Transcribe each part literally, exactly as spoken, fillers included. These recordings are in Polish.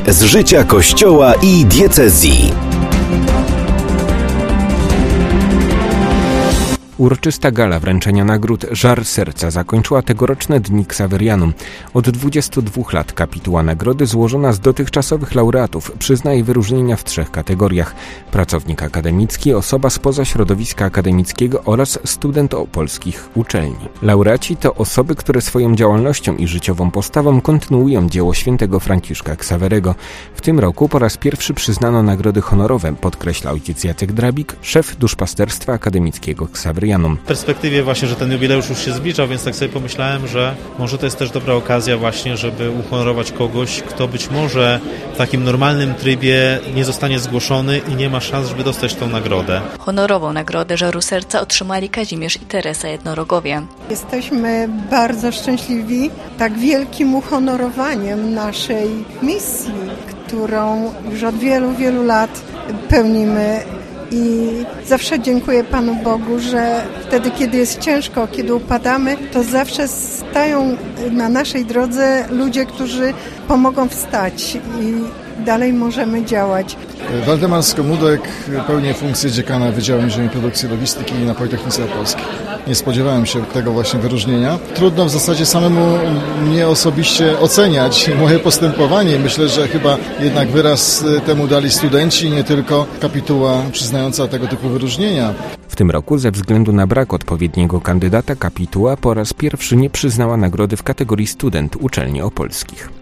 z życia Kościoła i diecezji. Uroczysta gala wręczenia nagród Żar Serca zakończyła tegoroczne Dni Ksawerianum. Od dwudziestu dwóch lat kapituła nagrody złożona z dotychczasowych laureatów przyznaje wyróżnienia w trzech kategoriach: pracownik akademicki, osoba spoza środowiska akademickiego oraz student opolskich uczelni. Laureaci to osoby, które swoją działalnością i życiową postawą kontynuują dzieło świętego Franciszka Ksawerego. W tym roku po raz pierwszy przyznano nagrody honorowe, podkreśla ojciec Jacek Drabik, szef duszpasterstwa akademickiego Ksawerianum. W perspektywie właśnie, że ten jubileusz już się zbliża, więc tak sobie pomyślałem, że może to jest też dobra okazja właśnie, żeby uhonorować kogoś, kto być może w takim normalnym trybie nie zostanie zgłoszony i nie ma szans, żeby dostać tą nagrodę. Honorową nagrodę Żaru Serca otrzymali Kazimierz i Teresa Jednorogowie. Jesteśmy bardzo szczęśliwi tak wielkim uhonorowaniem naszej misji, którą już od wielu, wielu lat pełnimy. I zawsze dziękuję Panu Bogu, że wtedy, kiedy jest ciężko, kiedy upadamy, to zawsze stają na naszej drodze ludzie, którzy pomogą wstać i dalej możemy działać. Waldemar Skomudek pełni funkcję dziekana Wydziału Inżynierii Produkcji i Logistyki na Politechnice Opolskiej. Nie spodziewałem się tego właśnie wyróżnienia. Trudno w zasadzie samemu mnie osobiście oceniać moje postępowanie. Myślę, że chyba jednak wyraz temu dali studenci, nie tylko kapituła przyznająca tego typu wyróżnienia. W tym roku ze względu na brak odpowiedniego kandydata kapituła po raz pierwszy nie przyznała nagrody w kategorii student uczelni opolskich.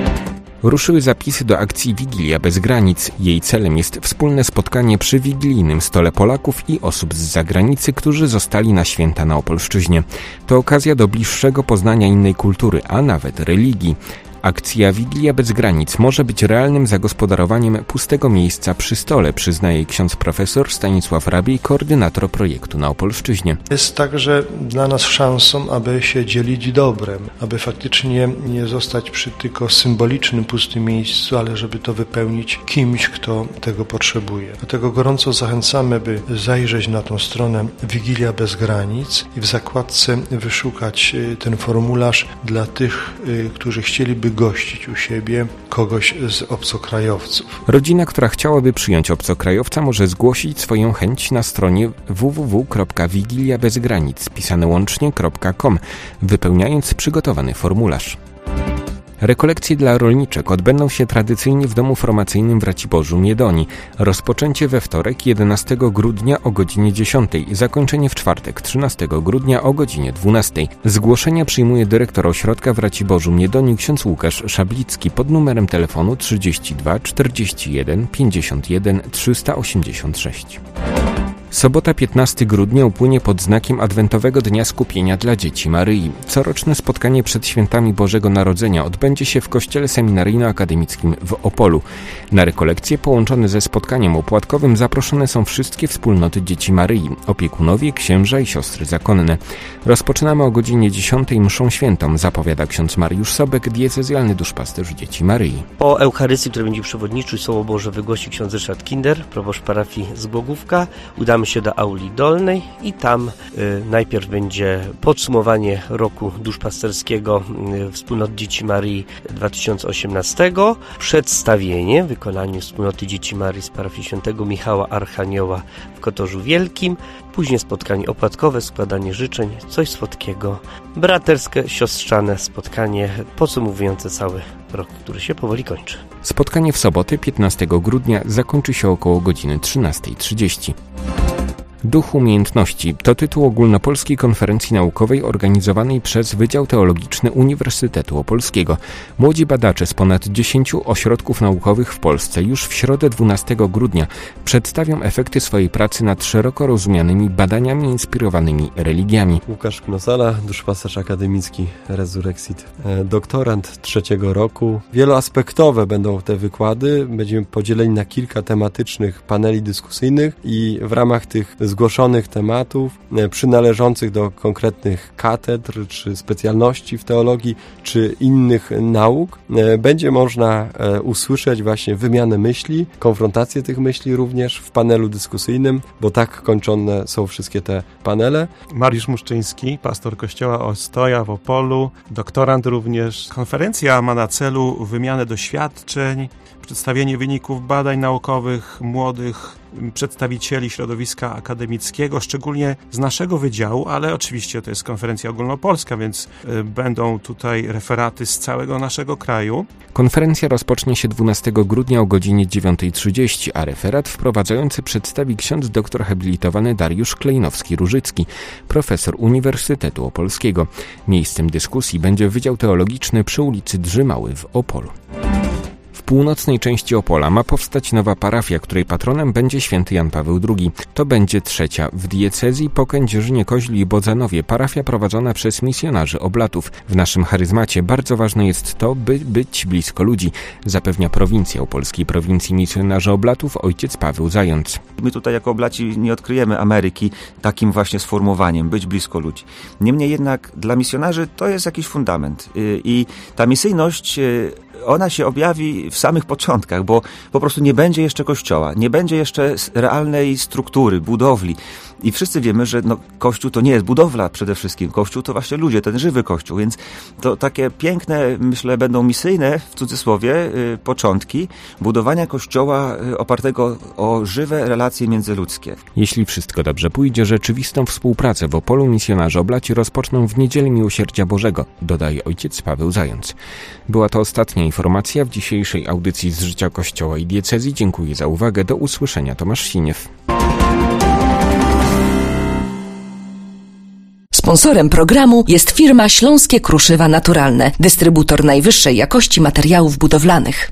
Ruszyły zapisy do akcji Wigilia bez granic. Jej celem jest wspólne spotkanie przy wigilijnym stole Polaków i osób z zagranicy, którzy zostali na święta na Opolszczyźnie. To okazja do bliższego poznania innej kultury, a nawet religii. Akcja Wigilia bez granic może być realnym zagospodarowaniem pustego miejsca przy stole, przyznaje ksiądz profesor Stanisław Rabiej, koordynator projektu na Opolszczyźnie. Jest także dla nas szansą, aby się dzielić dobrem, aby faktycznie nie zostać przy tylko symbolicznym pustym miejscu, ale żeby to wypełnić kimś, kto tego potrzebuje. Dlatego gorąco zachęcamy, by zajrzeć na tą stronę Wigilia bez granic i w zakładce wyszukać ten formularz dla tych, którzy chcieliby gościć u siebie kogoś z obcokrajowców. Rodzina, która chciałaby przyjąć obcokrajowca, może zgłosić swoją chęć na stronie w w w kropka wigilia bez granic pisane łącznie kropka com, wypełniając przygotowany formularz. Rekolekcje dla rolniczek odbędą się tradycyjnie w Domu Formacyjnym w Raciborzu Miedoni. Rozpoczęcie we wtorek, jedenastego grudnia o godzinie dziesiątej, zakończenie w czwartek, trzynastego grudnia o godzinie dwunastej. Zgłoszenia przyjmuje dyrektor ośrodka w Raciborzu Miedoni ksiądz Łukasz Szablicki pod numerem telefonu trzydzieści dwa czterdzieści jeden pięćdziesiąt jeden trzysta osiemdziesiąt sześć. Sobota piętnastego grudnia upłynie pod znakiem Adwentowego Dnia Skupienia dla Dzieci Maryi. Coroczne spotkanie przed świętami Bożego Narodzenia odbędzie się w Kościele Seminaryjno-Akademickim w Opolu. Na rekolekcje połączone ze spotkaniem opłatkowym zaproszone są wszystkie wspólnoty Dzieci Maryi, opiekunowie, księża i siostry zakonne. Rozpoczynamy o godzinie dziesiątej mszą świętą, zapowiada ksiądz Mariusz Sobek, diecezjalny duszpasterz Dzieci Maryi. Po Eucharystii, który będzie przewodniczył, Słowo Boże wygłosi ksiądz Ryszard Kinder, proboszcz parafii z Głogówka. Udamy się do auli dolnej i tam y, najpierw będzie podsumowanie roku duszpasterskiego y, Wspólnoty Dzieci Maryi dwa tysiące osiemnastego, przedstawienie w wykonaniu Wspólnoty Dzieci Maryi z parafii świętego Michała Archanioła w Kotorzu Wielkim, później spotkanie opłatkowe, składanie życzeń, coś słodkiego, braterskie, siostrzane spotkanie podsumowujące cały rok, który się powoli kończy. Spotkanie w sobotę piętnastego grudnia zakończy się około godziny trzynastej trzydzieści. Duch Umiejętności to tytuł ogólnopolskiej konferencji naukowej organizowanej przez Wydział Teologiczny Uniwersytetu Opolskiego. Młodzi badacze z ponad dziesięciu ośrodków naukowych w Polsce już w środę dwunastego grudnia przedstawią efekty swojej pracy nad szeroko rozumianymi badaniami inspirowanymi religiami. Łukasz Knosala, duszpasterz akademicki Resurrexit, doktorant trzeciego roku. Wieloaspektowe będą te wykłady. Będziemy podzieleni na kilka tematycznych paneli dyskusyjnych i w ramach tych zgłoszonych tematów, przynależących do konkretnych katedr, czy specjalności w teologii, czy innych nauk, będzie można usłyszeć właśnie wymianę myśli, konfrontację tych myśli również w panelu dyskusyjnym, bo tak kończone są wszystkie te panele. Mariusz Muszczyński, pastor kościoła Ostoja w Opolu, doktorant również. Konferencja ma na celu wymianę doświadczeń, przedstawienie wyników badań naukowych młodych przedstawicieli środowiska akademickiego, szczególnie z naszego wydziału, ale oczywiście to jest konferencja ogólnopolska, więc będą tutaj referaty z całego naszego kraju. Konferencja rozpocznie się dwunastego grudnia o godzinie dziewiąta trzydzieści, a referat wprowadzający przedstawi ksiądz doktor habilitowany Dariusz Klejnowski-Różycki, profesor Uniwersytetu Opolskiego. Miejscem dyskusji będzie Wydział Teologiczny przy ulicy Drzymały w Opolu. W północnej części Opola ma powstać nowa parafia, której patronem będzie święty Jan Paweł drugi. To będzie trzecia w diecezji po Kędzierzynie, Koźli i Bodzanowie parafia prowadzona przez misjonarzy Oblatów. W naszym charyzmacie bardzo ważne jest to, by być blisko ludzi, zapewnia prowincja opolskiej prowincji misjonarzy Oblatów ojciec Paweł Zając. My tutaj jako Oblaci nie odkryjemy Ameryki takim właśnie sformułowaniem, być blisko ludzi. Niemniej jednak dla misjonarzy to jest jakiś fundament i ta misyjność, ona się objawi w samych początkach, bo po prostu nie będzie jeszcze kościoła, nie będzie jeszcze realnej struktury, budowli. I wszyscy wiemy, że no, Kościół to nie jest budowla przede wszystkim. Kościół to właśnie ludzie, ten żywy Kościół. Więc to takie piękne, myślę, będą misyjne, w cudzysłowie, y, początki budowania Kościoła y, opartego o żywe relacje międzyludzkie. Jeśli wszystko dobrze pójdzie, rzeczywistą współpracę w Opolu misjonarze Oblaci rozpoczną w Niedzielę Miłosierdzia Bożego, dodaje ojciec Paweł Zając. Była to ostatnia informacja w dzisiejszej audycji z życia Kościoła i diecezji. Dziękuję za uwagę. Do usłyszenia. Tomasz Siniew. Sponsorem programu jest firma Śląskie Kruszywa Naturalne, dystrybutor najwyższej jakości materiałów budowlanych.